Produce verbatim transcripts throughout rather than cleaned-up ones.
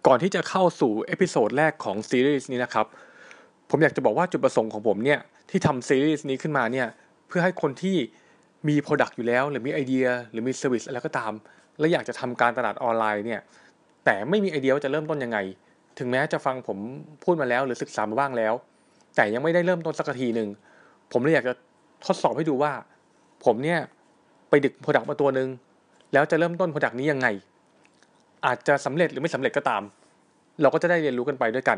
ก่อนที่จะเข้าสู่เอพิโซดแรกของซีรีส์นี้นะครับผมอยากจะบอกว่าจุดประสงค์ของผมเนี่ยที่ทำซีรีส์นี้ขึ้นมาเนี่ยเพื่อให้คนที่มี Product อยู่แล้วหรือมีไอเดียหรือมี Service อะไรก็ตามและอยากจะทำการตลาดออนไลน์เนี่ยแต่ไม่มีไอเดียว่าจะเริ่มต้นยังไงถึงแม้จะฟังผมพูดมาแล้วหรือศึกษามาบ้างแล้วแต่ยังไม่ได้เริ่มต้นสักทีนึงผมเลยอยากจะทดสอบให้ดูว่าผมเนี่ยไปดึก Product มาตัวนึงแล้วจะเริ่มต้น Product นี้ยังไงอาจจะสำเร็จหรือไม่สำเร็จก็ตามเราก็จะได้เรียนรู้กันไปด้วยกัน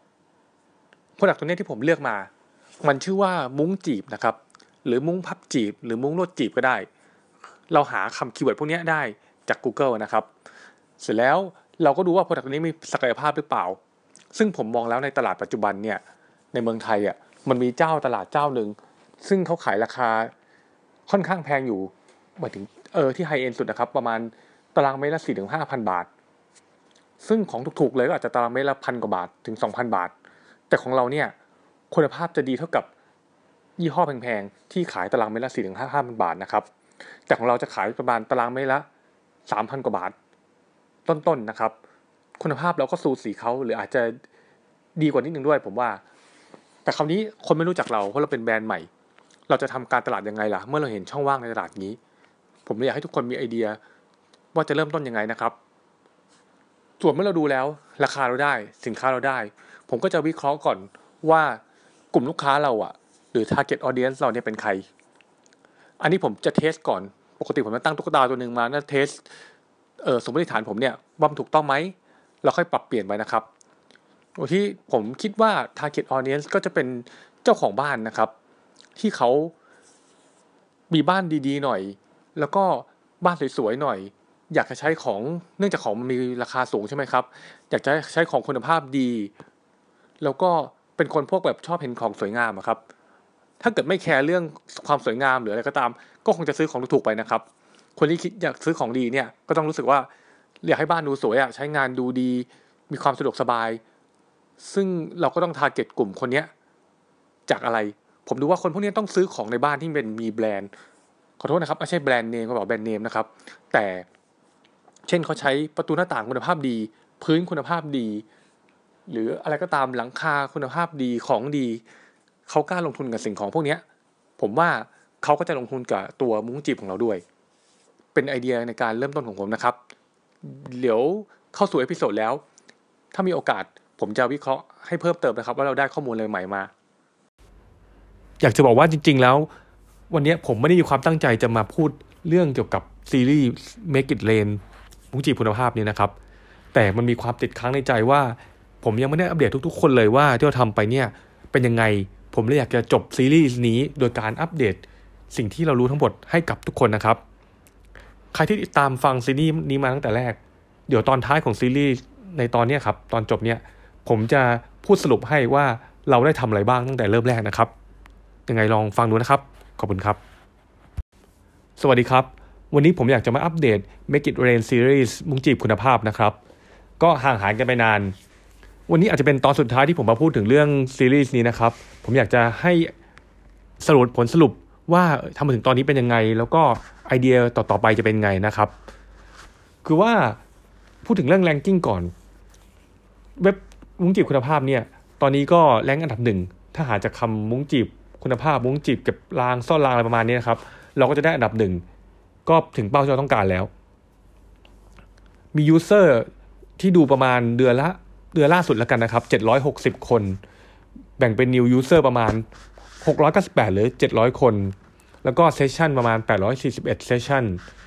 Product ตัวนี้ที่ผมเลือกมามันชื่อว่ามุ้งจีบนะครับหรือมุ้งพับจีบหรือมุ้งลวดจีบก็ได้เราหาคำคีย์เวิร์ดพวกนี้ได้จาก Google นะครับเสร็จแล้วเราก็ดูว่า Product ตัวนี้มีศักยภาพหรือเปล่าซึ่งผมมองแล้วในตลาดปัจจุบันเนี่ยในเมืองไทยอ่ะมันมีเจ้าตลาดเจ้านึงซึ่งเขาขายราคาค่อนข้างแพงอยู่หมายถึงเออที่ไฮเอ็นด์สุดนะครับประมาณตารางเมตรละ สี่ถึงห้าพัน บาทซึ่งของถูกๆเลยก็อาจจะตารางเมตรละพันกว่าบาทถึง สองพัน บาทแต่ของเราเนี่ยคุณภาพจะดีเท่ากับยี่ห้อแพงๆที่ขายตารางเมตรละ สี่ถึงห้าพัน บาทนะครับแต่ของเราจะขายประมาณตารางเมตรละ สามพัน กว่าบาทต้นๆนะครับคุณภาพเราก็สูสีเขาหรืออาจจะดีกว่านิดนึงด้วยผมว่าแต่คราวนี้คนไม่รู้จักเราเพราะเราเป็นแบรนด์ใหม่เราจะทำการตลาดยังไงล่ะเมื่อเราเห็นช่องว่างในตลาดนี้ผมเลยอยากให้ทุกคนมีไอเดียว่าจะเริ่มต้นยังไงนะครับส่วนเมื่อเราดูแล้วราคาเราได้สินค้าเราได้ผมก็จะวิเคราะห์ก่อนว่ากลุ่มลูกค้าเราอ่ะหรือ target audience เราเนี่ยเป็นใครอันนี้ผมจะเทสก่อนปกติผมจะตั้งตุ๊กตาตัวนึงมาแล้วเทสเอ่อสมมติฐานผมเนี่ยว่ามันถูกต้องไหมเราค่อยปรับเปลี่ยนไปนะครับโดยที่ผมคิดว่า target audience ก็จะเป็นเจ้าของบ้านนะครับที่เขามีบ้านดีๆหน่อยแล้วก็บ้านสวยๆหน่อยอยากจะใช้ของเนื่องจากของมันมีราคาสูงใช่ไหมครับอยากจะใช้ของคุณภาพดีแล้วก็เป็นคนพวกแบบชอบเห็นของสวยงามครับถ้าเกิดไม่แคร์เรื่องความสวยงามหรืออะไรก็ตามก็คงจะซื้อของถูกๆไปนะครับคนที่คิดอยากซื้อของดีเนี่ยก็ต้องรู้สึกว่าอยากให้บ้านดูสวยอ่ะใช้งานดูดีมีความสะดวกสบายซึ่งเราก็ต้องทาร์เก็ตกลุ่มคนเนี้ยจากอะไรผมดูว่าคนพวกนี้ต้องซื้อของในบ้านที่เป็นมีแบรนด์ขอโทษนะครับไม่ใช่แบรนด์เนมเขาบอกแบรนด์เนมนะครับแต่เช่นเขาใช้ประตูหน้าต่างคุณภาพดีพื้นคุณภาพดีหรืออะไรก็ตามหลังคาคุณภาพดีของดีเขากล้าลงทุนกับสิ่งของพวกนี้ผมว่าเขาก็จะลงทุนกับตัวมุ้งจีบของเราด้วยเป็นไอเดียในการเริ่มต้นของผมนะครับเดี๋ยวเข้าสู่เอพิโซดแล้วถ้ามีโอกาสผมจะวิเคราะห์ให้เพิ่มเติมนะครับว่าเราได้ข้อมูลอะไรใหม่มาอยากจะบอกว่าจริงๆแล้ววันนี้ผมไม่ได้มีความตั้งใจจะมาพูดเรื่องเกี่ยวกับซีรีส์ Make It Rain มุ้งจีบคุณภาพนี้นะครับแต่มันมีความติดค้างในใจว่าผมยังไม่ได้อัปเดตทุกๆคนเลยว่าที่เราทำไปเนี่ยเป็นยังไงผมเลยอยากจะจบซีรีส์นี้โดยการอัปเดตสิ่งที่เรารู้ทั้งหมดให้กับทุกคนนะครับใครที่ติดตามฟังซีรีส์นี้มาตั้งแต่แรกเดี๋ยวตอนท้ายของซีรีส์ในตอนนี้ครับตอนจบเนี่ยผมจะพูดสรุปให้ว่าเราได้ทำอะไรบ้างตั้งแต่เริ่มแรกนะครับยังไงลองฟังดูนะครับขอบคุณครับสวัสดีครับวันนี้ผมอยากจะมาอัปเดต Make It Rain Series มุ้งจีบคุณภาพนะครับก็ห่างหายกันไปนานวันนี้อาจจะเป็นตอนสุดท้ายที่ผมมาพูดถึงเรื่องซีรีส์นี้นะครับผมอยากจะให้สรุปผลสรุปว่าทำมาถึงตอนนี้เป็นยังไงแล้วก็ไอเดียต่อๆไปจะเป็นไงนะครับคือว่าพูดถึงเรื่อง ranking ก่อนเว็บมุ้งจีบคุณภาพเนี่ยตอนนี้ก็แรงอันดับหนึ่งถ้าหาจากคำมุ้งจีบคุณภาพมุ้งจีบเก็บรางซ่อนรางอะไรประมาณนี้นะครับเราก็จะได้อันดับหนึ่งก็ถึงเป้าที่เราต้องการแล้วมียูเซอร์ที่ดูประมาณเดือนละเดือนล่าสุดแล้วกันนะครับเจ็ดร้อยหกสิบคนแบ่งเป็น new user ประมาณหกร้อยเก้าสิบแปดหรือเจ็ดร้อยคนแล้วก็ session ประมาณแปดร้อยสี่สิบเอ็ด session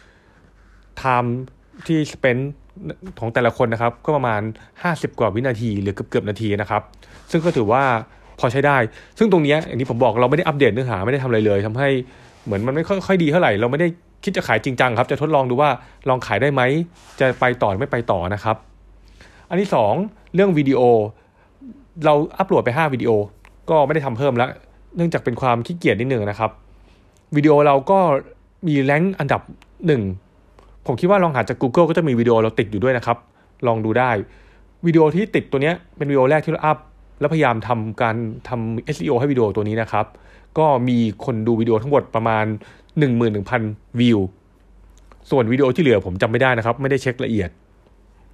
time ที่ spend ของแต่ละคนนะครับก็ประมาณห้าสิบกว่าวินาทีหรือเกือบๆนาทีนะครับซึ่งก็ถือว่าพอใช้ได้ซึ่งตรงนี้อย่างที่ผมบอกเราไม่ได้อัปเดตเนื้อหาไม่ได้ทำอะไรเลยทำให้เหมือนมันไม่ค่อยดีเท่าไหร่เราไม่ได้คิดจะขายจริงจังครับจะทดลองดูว่าลองขายได้ไหมจะไปต่อไม่ไปต่อนะครับอันที่สองเรื่องวิดีโอเราอัปโหลดไปห้าวิดีโอก็ไม่ได้ทำเพิ่มแล้วเนื่องจากเป็นความขี้เกียจนิดนึงนะครับวิดีโอเราก็มีแรงค์อันดับหนึ่งผมคิดว่าลองหาจาก Google ก็จะมีวิดีโอเราติดอยู่ด้วยนะครับลองดูได้วิดีโอที่ติดตัวนี้เป็นวิดีโอแรกที่เราอัพแล้วพยายามทำการทำ เอส อี โอ ให้วิดีโอตัวนี้นะครับก็มีคนดูวิดีโอทั้งหมดประมาณ หนึ่งหมื่นหนึ่งพัน วิวส่วนวิดีโอที่เหลือผมจำไม่ได้นะครับไม่ได้เช็คละเอียด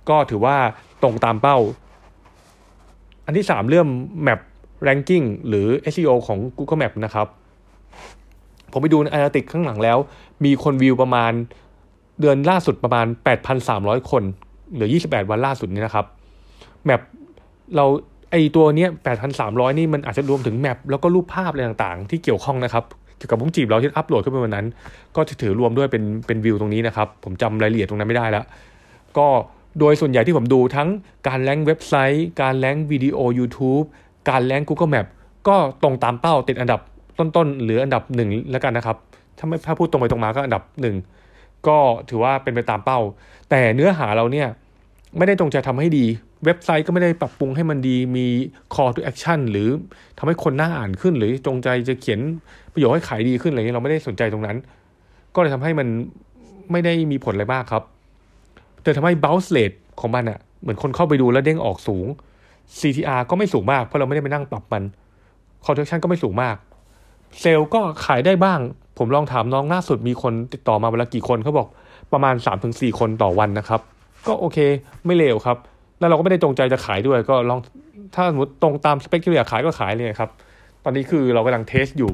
ก็ถือว่าตรงตามเป้าอันที่สามเรื่อง Map Ranking หรือ เอส อี โอ ของ Google Map นะครับผมไปดูใน Analytics ข้างหลังแล้วมีคนวิวประมาณเดือนล่าสุดประมาณ แปดพันสามร้อย คนเหลือยี่สิบแปดวันล่าสุดนี้นะครับแมปเราไอตัวเนี้ย แปดพันสามร้อย นี่มันอาจจะรวมถึงแมปแล้วก็รูปภาพอะไรต่างๆที่เกี่ยวข้องนะครับเกี่ยวกับมุ้งจีบเราที่อัปโหลดขึ้นไปวันนั้นก็จะถือรวมด้วยเป็นเป็นวิวตรงนี้นะครับผมจำรายละเอียดตรงนั้นไม่ได้แล้วก็โดยส่วนใหญ่ที่ผมดูทั้งการแรงค์เว็บไซต์การแรงค์วิดีโอ YouTube การแรงค์ Google Map ก็ตรงตามเป้าติดอันดับต้นๆหรืออันดับหนึ่งแล้วกันนะครับถ้าไม่ถ้าพูดตรงไปตรงมาก็อันดับหนึ่งก็ถือว่าเป็นไปตามเป้าแต่เนื้อหาเราเนี่ยไม่ได้จงใจทำให้ดีเว็บไซต์ก็ไม่ได้ปรับปรุงให้มันดีมี call to action หรือทำให้คนน่าอ่านขึ้นหรือจงใจจะเขียนประโยคให้ขายดีขึ้นอะไรเงี้ยเราไม่ได้สนใจตรงนั้นก็เลยทำให้มันไม่ได้มีผลอะไรมากครับแต่ทำให้ bounce rate ของมันอะเหมือนคนเข้าไปดูแล้วเด้งออกสูง ซี ที อาร์ ก็ไม่สูงมากเพราะเราไม่ได้ไปนั่งปรับมัน call to action ก็ไม่สูงมากเซลล์ก็ขายได้บ้างผมลองถามน้องล่าสุดมีคนติดต่อมาเวลากี่คนเขาบอกประมาณ สามถึงสี่ คนต่อวันนะครับก็โอเคไม่เลวครับแล้วเราก็ไม่ได้จงใจจะขายด้วยก็ลองถ้าสมมติตรงตามสเปคที่เราอยากขายก็ขายเลยครับตอนนี้คือเรากำลังเทสอยู่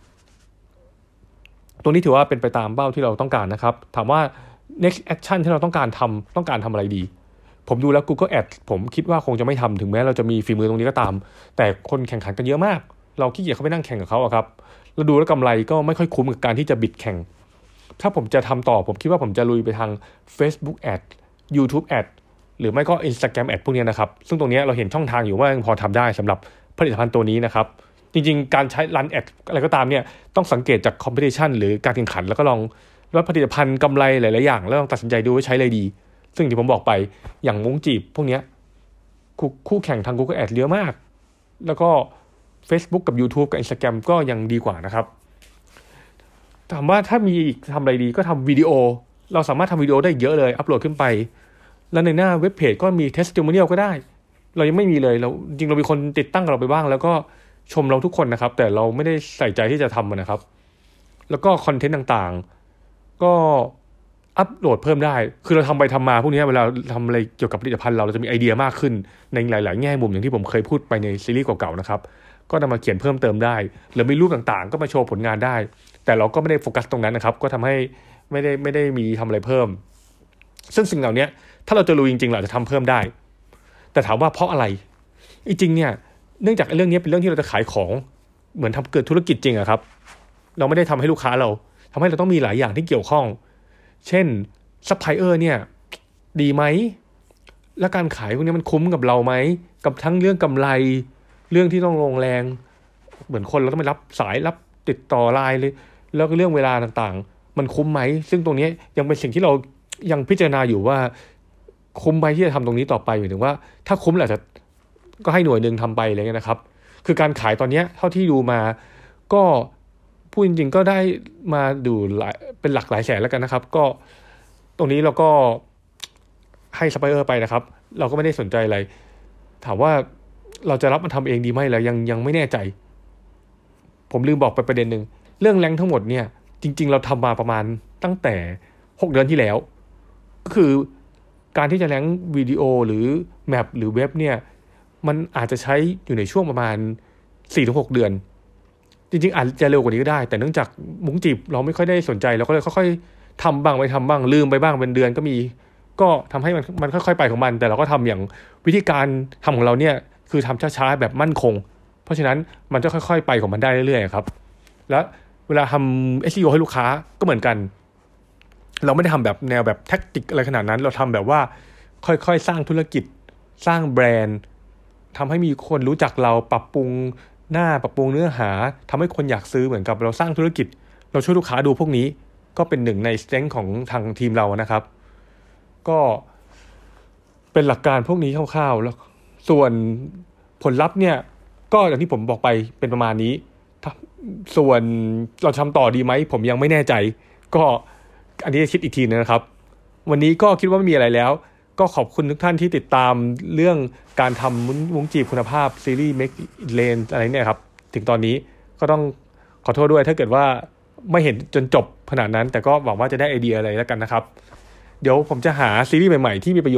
ตัวนี้ถือว่าเป็นไปตามเป้าที่เราต้องการนะครับถามว่า next action ที่เราต้องการทำต้องการทำอะไรดีผมดูแล้ว Google Ads ผมคิดว่าคงจะไม่ทำถึงแม้เราจะมีฝีมือตรงนี้ก็ตามแต่คนแข่งขันกันเยอะมากเราขี้เกียจเข้าไปนั่งแข่งกับเขาอะครับแล้วดูแล้วกำไรก็ไม่ค่อยคุ้มกับการที่จะบิดแข่งถ้าผมจะทำต่อผมคิดว่าผมจะลุยไปทาง Facebook Ad YouTube Ad หรือไม่ก็ Instagram Ad พวกนี้นะครับซึ่งตรงนี้เราเห็นช่องทางอยู่ว่าพอทำได้สำหรับผลิตภัณฑ์ตัวนี้นะครับจริงๆการใช้ Run Ad อะไรก็ตามเนี่ยต้องสังเกตจาก Competition หรือการแข่งขันแล้วก็ลองว่าผลิตภัณฑ์กำไรหลายๆอย่างแล้วลองตัดสินใจดูว่าใช้อะไรดีซึ่งที่ผมบอกไปอย่างมุ้งจีบพวกนี้คู่แข่งทาง Google Ad เยอะมากแล้วก็ Facebook กับ YouTube กับ Instagram ก็ยังดีกว่านะครับถามว่าถ้ามีอีกทำอะไรดีก็ทำวิดีโอเราสามารถทำวิดีโอได้เยอะเลยอัปโหลดขึ้นไปแล้วในหน้าเว็บเพจก็มี testimonial ก็ได้เรายังไม่มีเลยเราจริงเรามีคนติดตั้งกับเราไปบ้างแล้วก็ชมเราทุกคนนะครับแต่เราไม่ได้ใส่ใจที่จะทำนะครับแล้วก็คอนเทนต์ต่างๆก็อัปโหลดเพิ่มได้คือเราทำไปทำมาพวกนี้เวลาทำอะไรเกี่ยวกับผลิตภัณฑ์เราเราจะมีไอเดียมากขึ้นในหลายๆแง่มุมอย่างที่ผมเคยพูดไปในซีรีส์เก่าๆนะครับก็นำมาเขียนเพิ่มเติมได้หรือมีรูปต่างๆก็มาโชว์ผลงานได้แต่เราก็ไม่ได้โฟกัสตรงนั้นนะครับก็ทำให้ไม่ได้ไม่ได้มีทำอะไรเพิ่มซึ่งสิ่งเหล่านี้ถ้าเราจะรู้จริงๆเราจะทำเพิ่มได้แต่ถามว่าเพราะอะไรจริงๆเนี่ยเนื่องจากเรื่องนี้เป็นเรื่องที่เราจะขายของเหมือนทำเกิดธุรกิจจริงอะครับเราไม่ได้ทำให้ลูกค้าเราทำให้เราต้องมีหลายอย่างที่เกี่ยวข้องเช่นซัพพลายเออร์เนี่ยดีไหมและการขายพวกนี้มันคุ้มกับเราไหมกับทั้งเรื่องกำไรเรื่องที่ต้องลงแรงเหมือนคนเราต้องไปรับสายรับติดต่อไลน์เลยแล้วก็เรื่องเวลาต่างๆมันคุ้มไหมซึ่งตรงนี้ยังเป็นสิ่งที่เรายังพิจารณาอยู่ว่าคุ้มไหมที่จะทำตรงนี้ต่อไปหมายถึงว่าถ้าคุ้มแหละจะก็ให้หน่วยนึงทำไปอะไรเงี้ยนะครับคือการขายตอนนี้เท่าที่ดูมาก็พูดจริงๆก็ได้มาดูหลายเป็นหลักหลายแสนแล้วกันนะครับก็ตรงนี้เราก็ให้ซัพพลายเออร์ไปนะครับเราก็ไม่ได้สนใจอะไรถามว่าเราจะรับมาทำเองดีไหมแล้วยังยังไม่แน่ใจผมลืมบอกไปประเด็นหนึ่งเรื่องแรงทั้งหมดเนี่ยจริงๆเราทำมาประมาณตั้งแต่หกเดือนที่แล้วก็คือการที่จะแรงวิดีโอหรือแมปหรือเว็บเนี่ยมันอาจจะใช้อยู่ในช่วงประมาณ สี่ถึงหก เดือนจริงๆอาจจะเร็วกว่านี้ก็ได้แต่เนื่องจากมุ้งจีบเราไม่ค่อยได้สนใจเราก็เลยค่อยๆทำบ้างไม่ทำบ้างลืมไปบ้างเป็นเดือนก็มีก็ทำให้มันมันค่อยๆไปของมันแต่เราก็ทำอย่างวิธีการทำของเราเนี่ยคือทำช้าๆแบบมั่นคงเพราะฉะนั้นมันจะค่อยๆไปของมันได้เรื่อยๆครับแล้วเวลาทำ เอส อี โอ ให้ลูกค้าก็เหมือนกันเราไม่ได้ทำแบบแนวแบบแท็กติกอะไรขนาดนั้นเราทำแบบว่าค่อยๆสร้างธุรกิจสร้างแบรนด์ทำให้มีคนรู้จักเราปรับปรุงหน้าปรับปรุงเนื้อหาทำให้คนอยากซื้อเหมือนกับเราสร้างธุรกิจเราช่วยลูกค้าดูพวกนี้ก็เป็นหนึ่งใน strength ของทางทีมเรานะครับก็เป็นหลักการพวกนี้คร่าวๆแล้วส่วนผลลัพธ์เนี่ยก็อย่างที่ผมบอกไปเป็นประมาณนี้ส่วนเราทำต่อดีไหมผมยังไม่แน่ใจก็อันนี้คิดอีกทีนึงนะครับวันนี้ก็คิดว่าไม่มีอะไรแล้วก็ขอบคุณทุกท่านที่ติดตามเรื่องการทำมุ้งจีบคุณภาพซีรีส์ Make It Rain อะไรเนี่ยครับถึงตอนนี้ก็ต้องขอโทษด้วยถ้าเกิดว่าไม่เห็นจนจบขนาดนั้นแต่ก็หวังว่าจะได้ไอเดียอะไรแล้วกันนะครับเดี๋ยวผมจะหาซีรีส์ใหม่ๆที่มีประโยชน์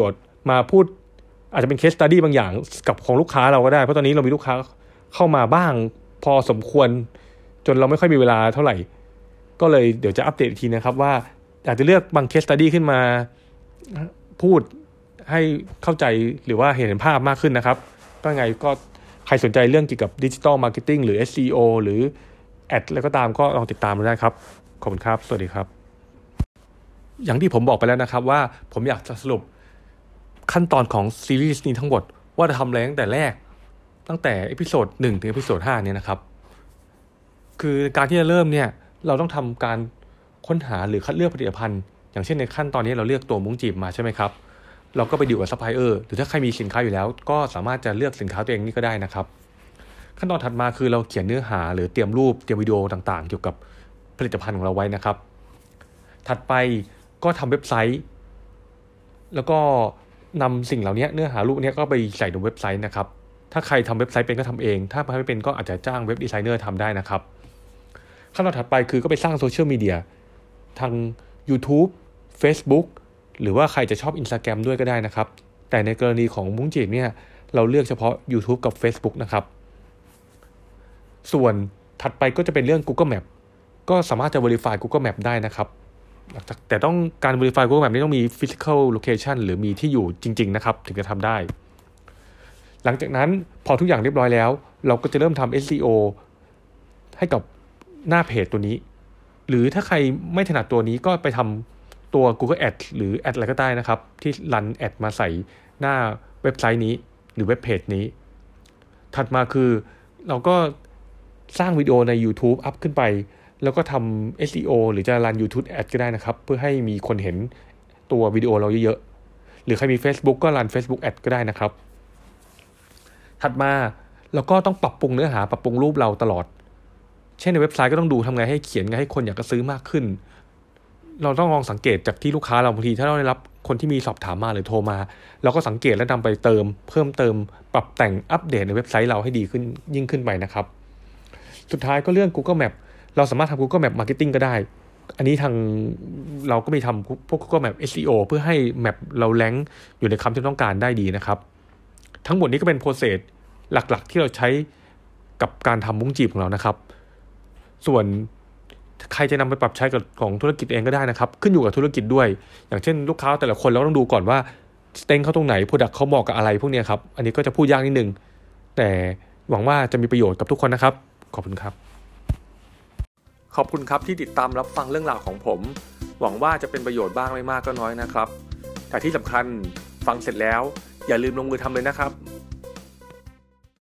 มาพูดอาจจะเป็น case study บางอย่างกับของลูกค้าเราก็ได้เพราะตอนนี้เรามีลูกค้าเข้ามาบ้างพอสมควรจนเราไม่ค่อยมีเวลาเท่าไหร่ก็เลยเดี๋ยวจะอัปเดตอีกทีนะครับว่าอาจจะเลือกบาง case study ขึ้นมาพูดให้เข้าใจหรือว่าเห็นภาพมากขึ้นนะครับก็ไงก็ใครสนใจเรื่องเกี่ยวกับ Digital Marketing หรือ เอส อี โอ หรือแอดอะไรก็ตามก็ลองติดตามได้ครับขอบคุณครับสวัสดีครับอย่างที่ผมบอกไปแล้วนะครับว่าผมอยากจะสรุปขั้นตอนของซีรีส์นี้ทั้งหมดว่าจะทำอะไรตั้งแต่แรกตั้งแต่เอพิโซดหนึ่งถึงเอพิโซดห้าเนี่ยนะครับคือการที่จะเริ่มเนี่ยเราต้องทำการค้นหาหรือคัดเลือกผลิตภัณฑ์อย่างเช่นในขั้นตอนนี้เราเลือกตัวมุ้งจีบมาใช่ไหมครับเราก็ไปดีลกับซัพพลายเออร์หรือถ้าใครมีสินค้าอยู่แล้วก็สามารถจะเลือกสินค้าตัวเองนี่ก็ได้นะครับขั้นตอนถัดมาคือเราเขียนเนื้อหาหรือเตรียมรูปเตรียมวิดีโอต่างๆเกี่ยวกับผลิตภัณฑ์ของเราไว้นะครับถัดไปก็ทำเว็บไซต์แล้วก็นำสิ่งเหล่านี้เนื้อหารูปนี้ก็ไปใส่ในเว็บไซต์นะครับถ้าใครทำเว็บไซต์เป็นก็ทำเองถ้าไม่เป็นก็อาจจะจ้างเว็บดีไซเนอร์ทำได้นะครับขั้นตอนถัดไปคือก็ไปสร้างโซเชียลมีเดียทาง YouTube Facebook หรือว่าใครจะชอบ Instagram ด้วยก็ได้นะครับแต่ในกรณีของมุ้งจีบเนี่ยเราเลือกเฉพาะ YouTube กับ Facebook นะครับส่วนถัดไปก็จะเป็นเรื่อง Google Map ก็สามารถจะ verify Google Map ได้นะครับแต่ต้องการ verify Google Map นี้ต้องมี physical location หรือมีที่อยู่จริงๆนะครับถึงจะทำได้หลังจากนั้นพอทุกอย่างเรียบร้อยแล้วเราก็จะเริ่มทำ เอส อี โอ ให้กับหน้าเพจตัวนี้หรือถ้าใครไม่ถนัดตัวนี้ก็ไปทำตัว Google Ads หรือ Ad อะไรก็ได้นะครับที่รัน Ad มาใส่หน้าเว็บไซต์นี้หรือเว็บเพจนี้ถัดมาคือเราก็สร้างวิดีโอใน YouTube อัพขึ้นไปแล้วก็ทำ เอส อี โอ หรือจะรัน YouTube Ad ก็ได้นะครับเพื่อให้มีคนเห็นตัววิดีโอเราเยอะๆหรือใครมี Facebook ก็รัน Facebook Ad ก็ได้นะครับถัดมาเราก็ต้องปรับปรุงเนื้อหาปรับปรุงรูปเราตลอดเช่นในเว็บไซต์ก็ต้องดูทำไงให้เขียนไงให้คนอยากจะซื้อมากขึ้นเราต้องลองสังเกตจากที่ลูกค้าเราบางทีถ้าเราได้รับคนที่มีสอบถามมาหรือโทรมาเราก็สังเกตและนำไปเติมเพิ่มเติมปรับแต่งอัปเดตในเว็บไซต์เราให้ดีขึ้นยิ่งขึ้นไปนะครับสุดท้ายก็เรื่อง Google Map เราสามารถทำ Google Map Marketing ก็ได้อันนี้ทางเราก็มีทำพวก Google Map เอส อี โอ เพื่อให้ Map เราแรงค์อยู่ในคำที่ต้องการได้ดีนะครับทั้งหมดนี้ก็เป็นโปรเซสหลักๆที่เราใช้กับการทำมุ้งจีบของเรานะครับส่วนใครจะนำไปปรับใช้กับของธุรกิจเองก็ได้นะครับขึ้นอยู่กับธุรกิจด้วยอย่างเช่นลูกค้าแต่ละคนเราต้องดูก่อนว่าสเต็งเขาตรงไหนโปรดักต์เขาเหมาะกับอะไรพวกนี้ครับอันนี้ก็จะพูดยากนิดนึงแต่หวังว่าจะมีประโยชน์กับทุกคนนะครับขอบคุณครับขอบคุณครับที่ติดตามรับฟังเรื่องราวของผมหวังว่าจะเป็นประโยชน์บ้างไม่มากก็น้อยนะครับแต่ที่สำคัญฟังเสร็จแล้วอย่าลืมลงมือทำเลยนะครับ